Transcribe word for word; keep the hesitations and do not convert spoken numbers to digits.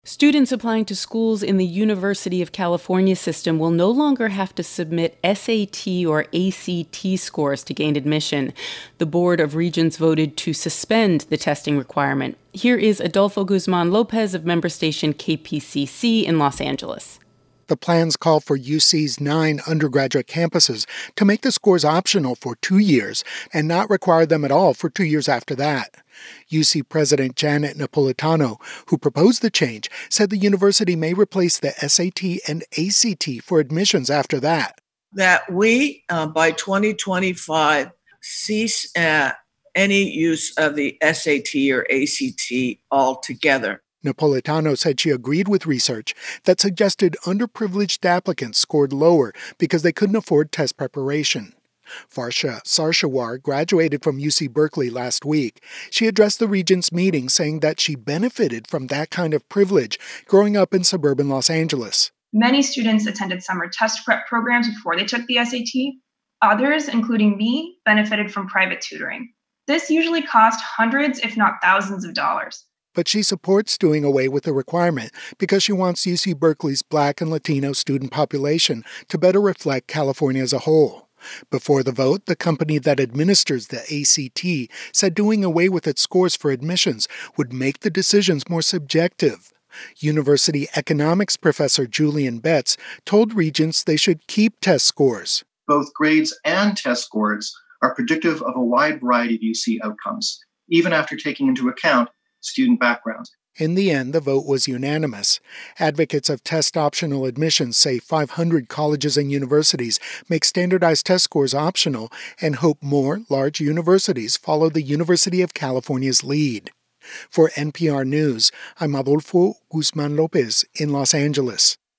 Students applying to schools in the University of California system will no longer have to submit S A T or A C T scores to gain admission. The Board of Regents voted to suspend the testing requirement. Here is Adolfo Guzman Lopez of member station K P C C in Los Angeles. The plans call for U C's nine undergraduate campuses to make the scores optional for two years and not require them at all for two years after that. U C President Janet Napolitano, who proposed the change, said the university may replace the S A T and A C T for admissions after that. That we, uh, by twenty twenty-five, cease uh, any use of the S A T or A C T altogether. Napolitano said she agreed with research that suggested underprivileged applicants scored lower because they couldn't afford test preparation. Farsha Sarshawar graduated from U C Berkeley last week. She addressed the Regents meeting saying that she benefited from that kind of privilege growing up in suburban Los Angeles. Many students attended summer test prep programs before they took the S A T. Others, including me, benefited from private tutoring. This usually cost hundreds, if not thousands of dollars. But she supports doing away with the requirement because she wants U C Berkeley's Black and Latino student population to better reflect California as a whole. Before the vote, the company that administers the A C T said doing away with its scores for admissions would make the decisions more subjective. University economics professor Julian Betts told Regents they should keep test scores. Both grades and test scores are predictive of a wide variety of U C outcomes, even after taking into account student backgrounds. In the end, the vote was unanimous. Advocates of test-optional admissions say five hundred colleges and universities make standardized test scores optional and hope more large universities follow the University of California's lead. For N P R News, I'm Adolfo Guzman Lopez in Los Angeles.